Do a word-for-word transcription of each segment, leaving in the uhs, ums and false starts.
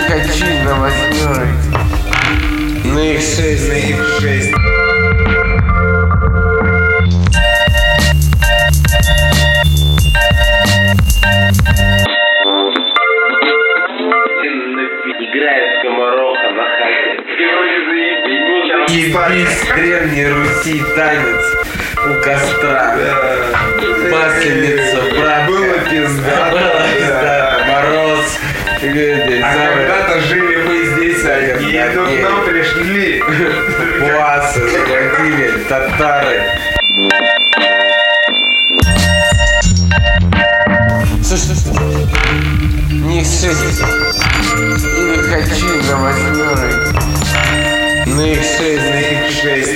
хочу на восьмерой, на их шесть, на их шесть. Играет скомороха на хате. Ебись, древней Руси танец у костра. Масленица, брат. Было пизда. Было пизда. Мороз. А когда-то жили мы здесь одни, и тут к нам пришли Пуасы, захватили татары. Слушай, слушай, них шесть. Или хочу на восьмерой, на их шесть, на их шесть.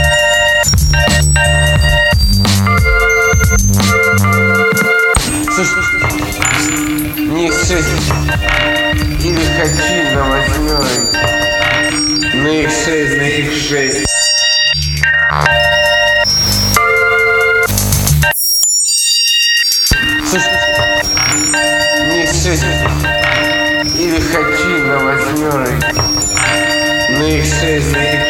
Слушай, слушай, них шесть. Или хочу на восьмерой, на их шесть, на их шесть. Слушай, них шесть. Или хочу на восьмерой, на их шесть, на их